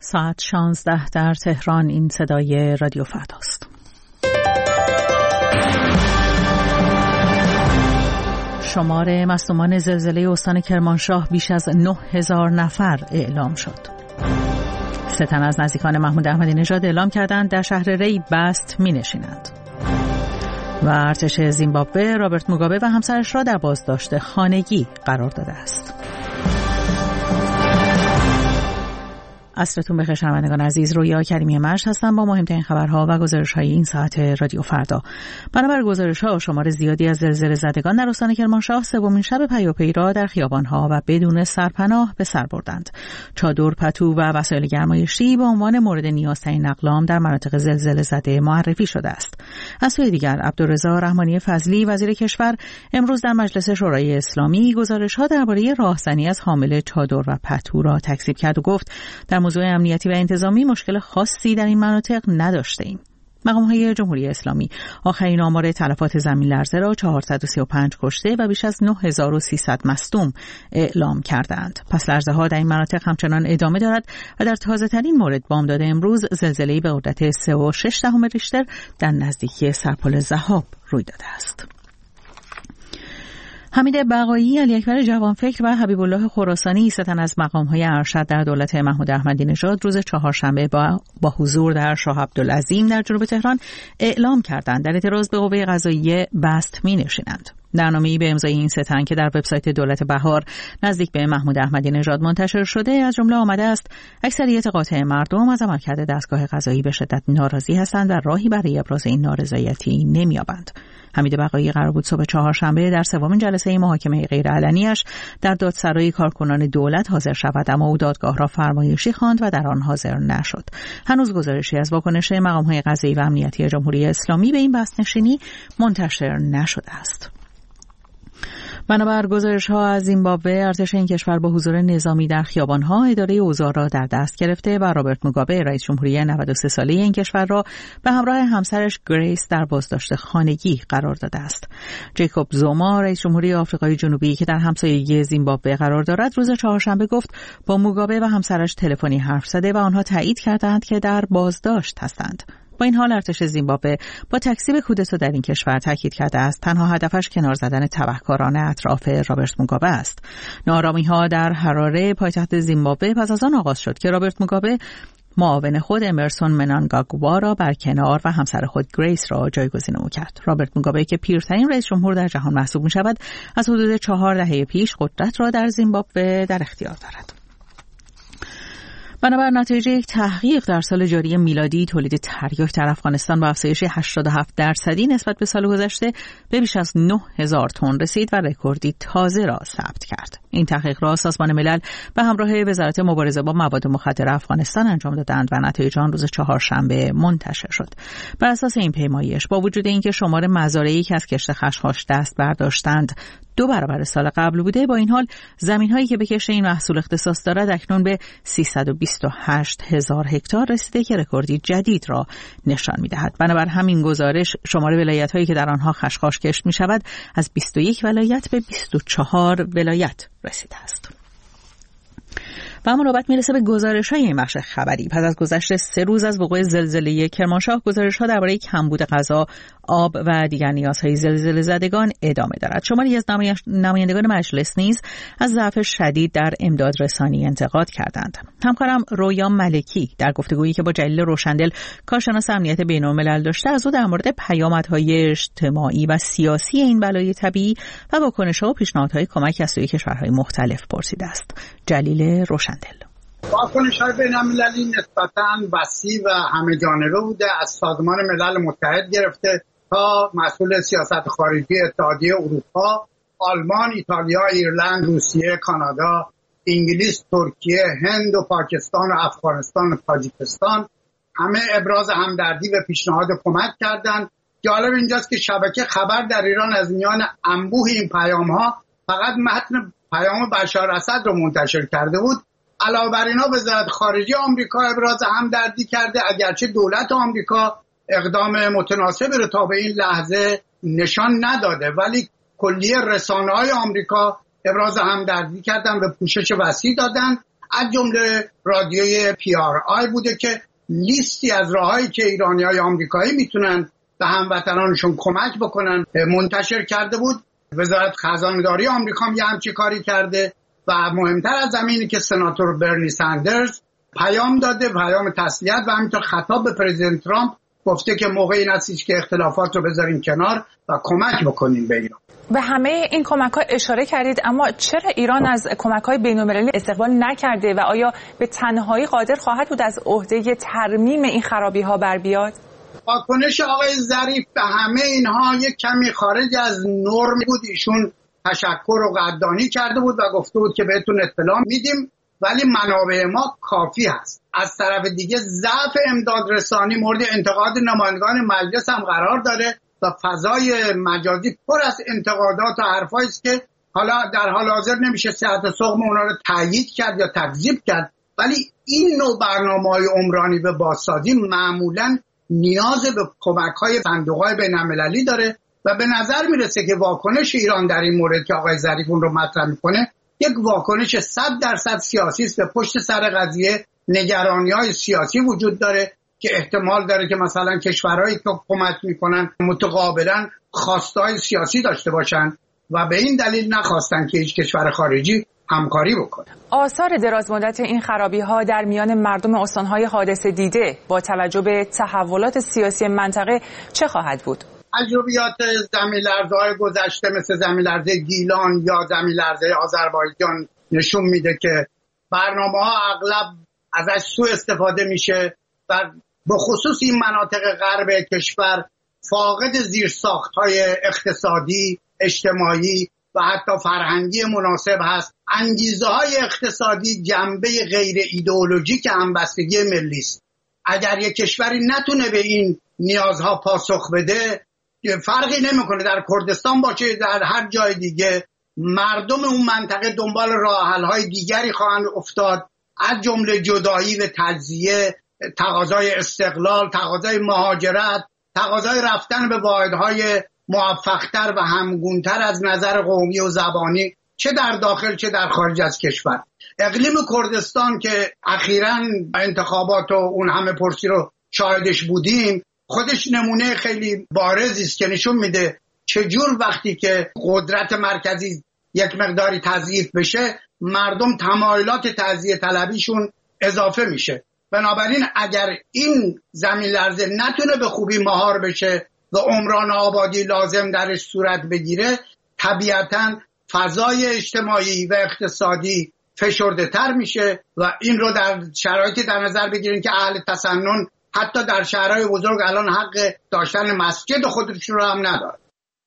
ساعت 16 در تهران. این صدای رادیو فرداست. شمار مصدومان زلزله استان کرمانشاه بیش از 9000 نفر اعلام شد. 3 تن از نزدیکان محمود احمدی نژاد اعلام کردند در شهر ری بست می‌نشینند. و ارتش زیمبابوه رابرت موگابه و همسرش را در بازداشت خانگی قرار داده است. عصرتون بخیر شنوندگان عزیز، رویا کریمی مشت هستم با مهمترین خبرها و گزارش‌های این ساعت رادیو فردا. بنابر گزارش‌ها شمار زیادی از زلزله زدگان در استان کرمانشاه سومین شب پیاپی را در خیابان‌ها و بدون سرپناه به سر بردند. چادر، پتو و وسایل گرمایشی به عنوان مورد نیازترین اقلام در مناطق زلزله زده معرفی شده است. از سوی دیگر عبدالرضا رحمانی فضلی وزیر کشور امروز در مجلس شورای اسلامی گزارش‌ها درباره راهزنی از حامل چادر و پتو را تکذیب کرد و گفت در موضوع امنیتی و انتظامی مشکل خاصی در این مناطق نداشته‌ایم. مقام‌های جمهوری اسلامی آخرین آمار تلفات زمین لرزه را 435 کشته و بیش از 9300 مصدوم اعلام کردند. پس لرزه‌ها در این مناطق همچنان ادامه دارد و در تازه‌ترین مورد بامداد امروز زلزله‌ای به قدرت 3.6 ریشتر در نزدیکی سرپل ضحاب روی داده است. حمید بقایی، علی اکبر جوانفکر و حبیب الله خراسانی 3 تن از مقام‌های ارشد در دولت محمود احمدی نژاد روز چهارشنبه با حضور در شاه عبدالعظیم در جنوب تهران اعلام کردند در اعتراض به قوه قضاییه بست می‌نشینند. در نامه‌ای به امضای این 3 تن که در وبسایت دولت بهار نزدیک به محمود احمدی نژاد منتشر شده از جمله آمده است اکثریت قاطع مردم از عملکرد دستگاه قضایی به شدت ناراضی هستند و راهی برای ابراز این نارضایتی نمی‌یابند. حمید بقایی قرار بود صبح چهارشنبه در سومین جلسه محاکمه غیرعلنی‌اش در دادسرای کارکنان دولت حاضر شود، اما او دادگاه را فرمایشی خواند و در آن حاضر نشد. هنوز گزارشی از واکنش مقام‌های قضایی و امنیتی جمهوری اسلامی به این بست‌نشینی منتشر نشده است. بنابر گزارش‌ها از زیمبابوه، ارتش این کشور با حضور نظامی در خیابان‌ها اداره اوضاع را در دست گرفته و رابرت موگابه رئیس جمهوری 93 ساله این کشور را به همراه همسرش گریس در بازداشت خانگی قرار داده است. جیکوب زوما رئیس جمهوری آفریقای جنوبی که در همسایگی زیمبابوه قرار دارد روز چهارشنبه گفت با موگابه و همسرش تلفنی حرف زده و آنها تایید کردند که در بازداشت هستند. با این حال ارتش زیمبابوه با تکذیب کودتا در این کشور تاکید کرده است تنها هدفش کنار زدن تبهکاران اطراف رابرت موگابه است. ناآرامی‌ها در حراره پایتخت زیمبابوه پس از آن آغاز شد که رابرت موگابه معاون خود امرسون منانگاگوا را برکنار و همسر خود گریس را جایگزین او کرد. رابرت موگابه که پیرترین رئیس جمهور در جهان محسوب می‌شود، از حدود 4 دهه پیش قدرت را در زیمبابوه در اختیار دارد. بنابر نتایج یک تحقیق در سال جاری میلادی تولید تریاک در افغانستان با افزایش 87% نسبت به سال گذشته به بیش از 9000 تن رسید و رکوردی تازه را ثبت کرد. این تحقیق را سازمان ملل به همراه وزارت مبارزه با مواد مخدر افغانستان انجام دادند و نتایج آن روز چهارشنبه منتشر شد. بر اساس این پیمایش با وجود اینکه شمار مزارعی که از کشت خشخاش دست برداشتند 2 برابر سال قبل بوده، با این حال زمین‌هایی که به کشت این محصول اختصاص دارد اکنون به 328,000 هکتار رسیده که رکوردی جدید را نشان می‌دهد. بنابر همین گزارش شمار ولایت‌هایی که در آنها خشخاش کشت می‌شود از 21 ولایت به 24 ولایت رسیده است. و اما نوبت میرسه به گزارش‌های این بخش خبری. پس از گذشت 3 روز از وقوع زلزله کرمانشاه، گزارش‌ها درباره کمبود غذا، آب و دیگر نیازهای زلزله زدگان ادامه دارد. شماری از نمایندگان مجلس نیز از ضعف شدید در امداد رسانی انتقاد کردند. همکارم رویا ملکی در گفتگویی که با جلیل روشندل کارشناس امنیت بین‌الملل داشته، از او در مورد پیامدهای اجتماعی و سیاسی این بلای طبیعی و واکنش‌ها و پیشنهادهای کمک از سوی کشورهای مختلف پرسیده است. جلیل روشندل: واکنش‌های بین‌المللی نسبتاً وسیع و همه‌جانبه بوده، از سازمان ملل متحد گرفته تا مسئول سیاست خارجی اتحادیه اروپا، آلمان، ایتالیا، ایرلند، روسیه، کانادا، انگلیس، ترکیه، هند و پاکستان و افغانستان و تاجیکستان همه ابراز همدردی و پیشنهاد کمک کردند. جالب اینجاست که شبکه خبر در ایران از میان انبوه این پیام‌ها فقط متن پیام بشار اسد رو منتشر کرده بود. علاوه بر اینا وزارت خارجه آمریکا ابراز همدردی کرده، اگرچه دولت آمریکا اقدام متناسبی رو تا به این لحظه نشان نداده، ولی کلیه رسانه‌های آمریکا ابراز همدردی کردن و پوشش وسیع دادن. از جمله رادیوی PRI بوده که لیستی از راههایی که ایرانی‌های آمریکایی میتونن به هموطنانشون کمک بکنن منتشر کرده بود. وزارت خزانه‌داری آمریکا هم یه همچین کاری کرده و مهمتر از زمینی که سناتور برنی سندرز پیام داده، پیام تسلیت و همینطور خطاب به پرزیدنت ترامپ گفته که موقع این هستش که اختلافات رو بذاریم کنار و کمک بکنیم به ایران. به همه این کمک‌ها اشاره کردید، اما چرا ایران از کمک‌های بین‌المللی استقبال نکرده و آیا به تنهایی قادر خواهد بود از عهده ترمیم این خرابی‌ها بر بیاد؟ واکنش آقای ظریف به همه اینها یک کمی خارج از نرم بود. ایشون تشکر و قدردانی کرده بود و گفته بود که بهتون اطلاع میدیم ولی منابع ما کافی هست. از طرف دیگه ضعف امداد رسانی مورد انتقاد نمایندگان مجلس هم قرار داره و فضای مجازی پر از انتقادات و حرفایی است که حالا در حال حاضر نمیشه صحت سقم اونا رو تایید کرد یا تکذیب کرد، ولی این نوع برنامه‌های عمرانی به بازسازی معمولاً نیاز به کمک‌های صندوق‌های بین‌المللی داره و به نظر میرسه که واکنش ایران در این مورد که آقای ظریف اون رو مطرح میکنه یک واکنش 100% سیاسی است. به پشت سر قضیه نگرانی‌های سیاسی وجود داره که احتمال داره که مثلا کشورهایی که کمک میکنن متقابلا خواستهای سیاسی داشته باشن و به این دلیل نخواستن که هیچ کشور خارجی همکاری بکنه. آثار درازمدت این خرابی‌ها در میان مردم استان‌های حادثه دیده با توجه به تحولات سیاسی منطقه چه خواهد بود؟ تجربیات زمین‌لرزه‌های گذشته مثل زمین‌لرزه گیلان یا زمین‌لرزه آذربایجان نشون میده که برنامه‌ها اغلب ازش سوء استفاده میشه و به خصوص این مناطق غرب کشور فاقد زیرساخت‌های اقتصادی، اجتماعی و حتی فرهنگی مناسب هست. انگیزه‌های اقتصادی جنبه غیر ایدئولوژیک همبستگی ملی است. اگر یک کشوری نتونه به این نیازها پاسخ بده، فرقی نمیکنه در کردستان باشه در هر جای دیگه، مردم اون منطقه دنبال راه حل‌های دیگری خواهند افتاد، از جمله جدایی و تجزیه، تقاضای استقلال، تقاضای مهاجرت، تقاضای رفتن به واحدهای موفق‌تر و همگونتر از نظر قومی و زبانی، چه در داخل چه در خارج از کشور. اقلیم کردستان که اخیراً انتخابات و اون همه پرسی رو شاهدش بودیم، خودش نمونه خیلی بارزی است که نشون میده چجور وقتی که قدرت مرکزی یک مقداری تضعیف بشه، مردم تمایلات تجزیه طلبیشون اضافه میشه. بنابراین اگر این زمین لرزه نتونه به خوبی مهار بشه و عمران آبادی لازم درش صورت بگیره، طبیعتاً فضای اجتماعی و اقتصادی فشرده تر میشه و این رو در شرایطی در نظر بگیرین که اهل تسنن حتی در شهرهای بزرگ الان حق داشتن مسجد خودشون رو هم نداره.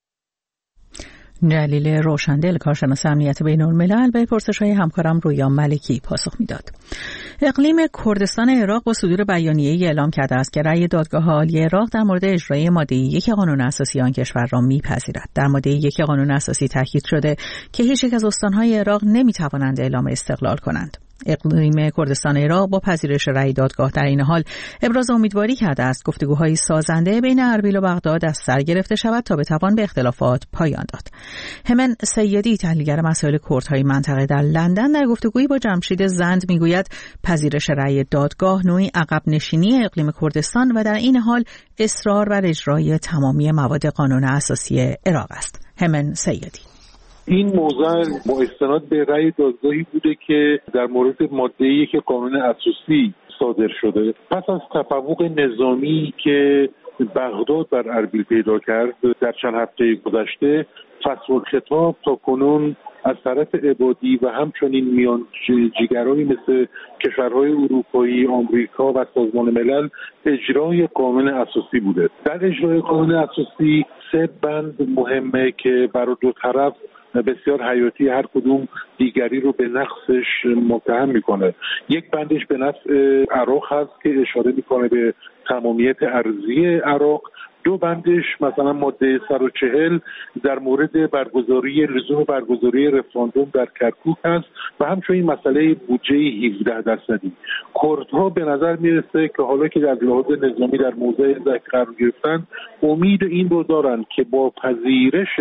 جلیل روشندل، کارشناس امنیت بین‌الملل، به پرسش‌های همکارم رویا ملکی پاسخ میداد. اقلیم کردستان عراق با صدور بیانیه‌ای اعلام کرده است که رأی دادگاه عالی عراق در مورد اجرای ماده 1 قانون اساسی آن کشور را می‌پذیرد. در ماده 1 قانون اساسی تاکید شده که هیچ یک از استان‌های عراق نمی‌توانند اعلام استقلال کنند. اقلیم کردستان عراق با پذیرش رأی دادگاه در این حال ابراز امیدواری کرده است گفتگوهای سازنده بین اربیل و بغداد از سر گرفته شود تا بتوان به اختلافات پایان داد. همن سیدی، تحلیلگر مسائل کردهای منطقه در لندن، در گفتگویی با جمشید زند میگوید پذیرش رأی دادگاه نوعی عقب نشینی اقلیم کردستان و در این حال اصرار بر اجرای تمامی مواد قانون اساسی عراق است. همن سیدی: این موضوع با استناد به رأی دادگاهی بوده که در مورد ماده 1 قانون اساسی صادر شده. پس از تفوق نظامی که بغداد بر اربیل پیدا کرد در چند هفته گذشته، فصل الخطاب تا کنون از طرف عبادی و همچنین میان جیگرانی مثل کشورهای اروپایی، آمریکا و سازمان ملل اجرای قانون اساسی بوده. در اجرای قانون اساسی 3 بند مهمه که برای دو طرف بسیار حیاتی، هر کدوم دیگری رو به نقصش متهم میکنه. یک بندش به نفع عراق هست که اشاره میکنه به تمامیت ارضی عراق. 2 بندش مثلا ماده 140 در مورد لزوم برگزاری رفراندوم در کرکوک هست و همچنین مسئله بودجه 17%. کردها به نظر میرسه که حالا که در لحاظ نظامی در موضع ضعف قرار گرفتن، امید این رو دارن که با پذیرش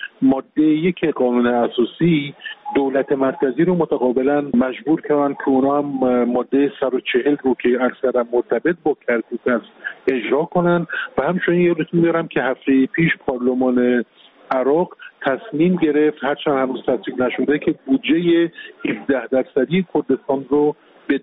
ماده 1 قانون اساسی دولت مرکزی رو متقابلا مجبور کردن که اونا هم ماده 140 رو که اکثرا مرتبط با کرکوک است اجرا کنن و همچنین یادتون میارم که هفته پیش پارلمان عراق تصمیم گرفت هرچند هنوز تصویب نشده که بودجه 17% کردستان رو به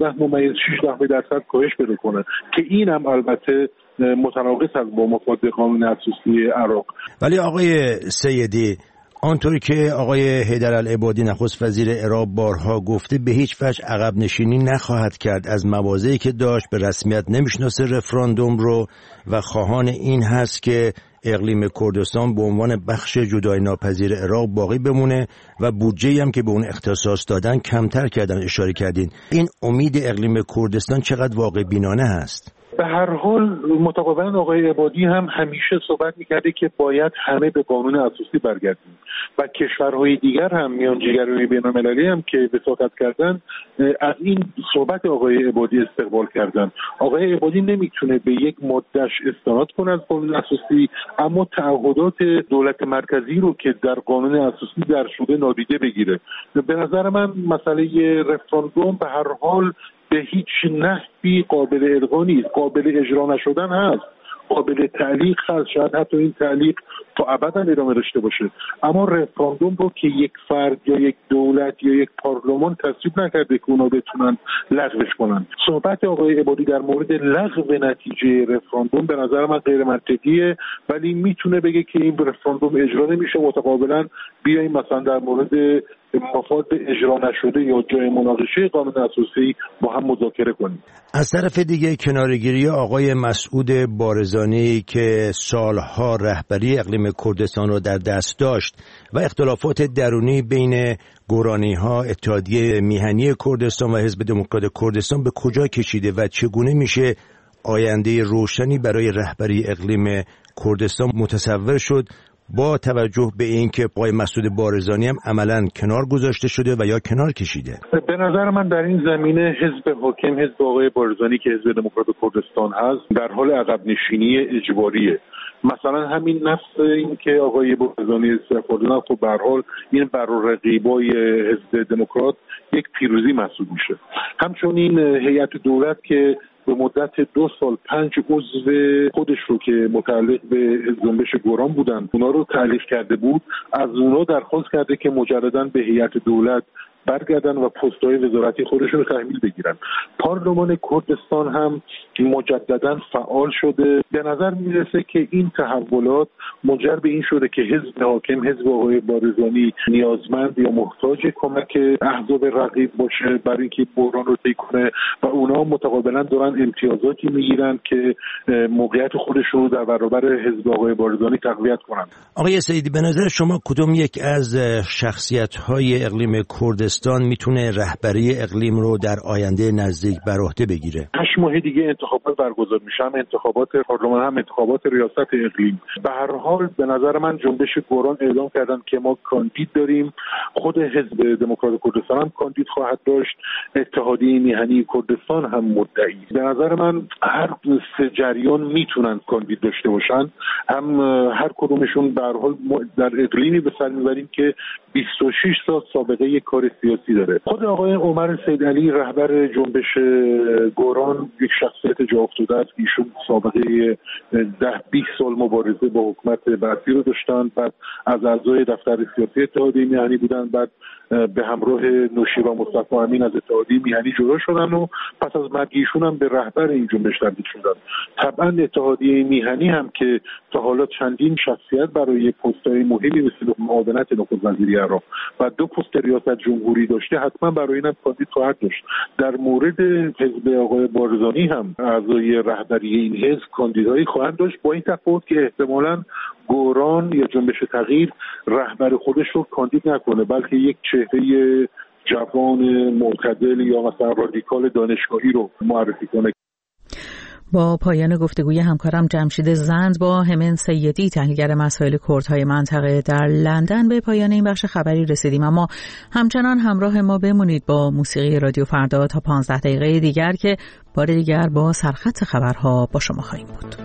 12.6% کاهش بده کنه که این هم البته متناقض است با مفاد قانون اساسی عراق. ولی آقای سیدی، آنطوری که آقای حیدرالعبادی نخست وزیر عراق بارها گفته به هیچ وجه عقب نشینی نخواهد کرد از مواضعی که داشت، به رسمیت نمیشناسه رفراندوم رو و خواهان این هست که اقلیم کردستان به عنوان بخش جدای ناپذیر عراق باقی بمونه و بودجه‌ای هم که به اون اختصاص دادن کمتر کردن. اشاره کردین این امید اقلیم کردستان چقدر واقع بینانه هست؟ به هر حال متقابلا آقای عبادی هم همیشه صحبت میکرده که باید همه به قانون اساسی برگردیم و کشورهای دیگر هم میانجیگرای بین‌المللی هم که وساطت کردن از این صحبت آقای عبادی استقبال کردن. آقای عبادی نمیتونه به یک ماده‌اش استناد کنه از قانون اساسی، اما تعهدات دولت مرکزی رو که در قانون اساسی در شده نادیده بگیره. به نظر من مسئله رفراندوم به هر حال به هیچ نحوی قابل الغا نیست، قابل اجرا نشدن هست، قابل تعلیق هست، شاید حتی این تعلیق تا ابدا ادامه داشته باشه، اما رفراندوم رو که یک فرد یا یک دولت یا یک پارلمان تصویب نکرده که اونا بتونن لغوش کنن. صحبت آقای عبادی در مورد لغو نتیجه رفراندوم به نظر من غیر منطقیه، ولی میتونه بگه که این رفراندوم اجرا نمیشه، متقابلا بیایم مثلا در مورد مفاد اجرا نشده یا جای مناقشه قانون اساسی با هم مذاکره کنیم. از طرف دیگه کناره‌گیری آقای مسعود بارزانی که سالها رهبری اقلیم کردستان رو در دست داشت و اختلافات درونی بین گورانی‌ها، اتحادیه میهنی کردستان و حزب دموکرات کردستان به کجا کشیده و چگونه میشه آینده روشنی برای رهبری اقلیم کردستان متصور شد با توجه به اینکه آقای مسعود بارزانی هم عملاً کنار گذاشته شده و یا کنار کشیده؟ به نظر من در این زمینه حزب حاکم، حزب آقای بارزانی که حزب دموکرات کردستان هست، در حال عقب نشینی اجباریه. مثلا همین نفس این که آقای بارزانی استعفا خب به هر حال این بر رقیبای حزب دموکرات یک پیروزی محسوب میشه. همچنین هیئت دولت که به مدت 2 سال 5 عضو خودش رو که متعلق به جنبش گوران بودن اونا رو تعلیق کرده بود، از اونا درخواست کرده که مجددا به هیئت دولت برگردن و پست‌های وزارتی خودشون رو تحویل بگیرن. پارلمان کردستان هم مجددا فعال شده. به نظر میرسه که این تحولات منجر به این شده که حزب حاکم، حزب آقای بارزانی نیازمند یا محتاج کمک احزاب رقیب باشه برای اینکه بحران رو طی کنه و اونا متقابلا دارن امتیازاتی میگیرن که موقعیت خودشون رو در برابر حزب آقای بارزانی تقویت کنن. آقای سیدی، به نظر شما کدوم یک از شخصیت‌های اقلیم کردستان میتونه رهبری اقلیم رو در آینده نزدیک بر عهده بگیره؟ 8 ماه دیگه انتخابات برگزار میشه، هم انتخابات پارلمان هم انتخابات ریاست اقلیم. به هر حال به نظر من جنبش گوران اعلام کردن که ما کاندید داریم، خود حزب دموکرات کردستان هم کاندید خواهد داشت، اتحادیه میهنی کردستان هم مدعی. به نظر من هر سه جریان میتونن کاندید داشته باشن، هم هر کدومشون به هر حال در اقلیمی به سر میبریم که 26 سال سابقه کار سیاسی داره. خود آقای عمر سیدعلی رهبر جنبش گوران یک شخصیت جا افتاده است. ایشون سابقه 10-20 سال مبارزه با حکومت بعثی رو داشتن، بعد از اعضای دفتر سیاسی اتحادیه میهنی بودن، بعد به همراه نوشیروان مصطفی امین از اتحادیه میهنی جدا شدن و پس از مرگ ایشون هم به رهبر این جنبش تبدیل شدن. طبعا اتحادیه میهنی هم که تا حالا چندین شخصیت برای پست‌های مهمی مثل معاونت نخست وزیری عراق و 2 پست ریاست جمهوری داشته، حتما برای اینم کاندید خواهد داشت. در مورد حزب آقای بارزانی هم اعضای رهبری این حزب کاندیدایی خواهند داشت، با این تفاوت که احتمالاً گوران یا جنبش تغییر رهبر خودش رو کاندید نکنه، بلکه یک چهره جوان معتدل یا مثلا رادیکال دانشگاهی رو معرفی کنه. با پایان گفتگوی همکارم جمشید زند با همن سیدی، تحلیلگر مسائل کردهای منطقه در لندن، به پایان این بخش خبری رسیدیم. اما همچنان همراه ما بمونید با موسیقی رادیو فردا تا 15 دقیقه دیگر که بار دیگر با سرخط خبرها با شما خواهیم بود.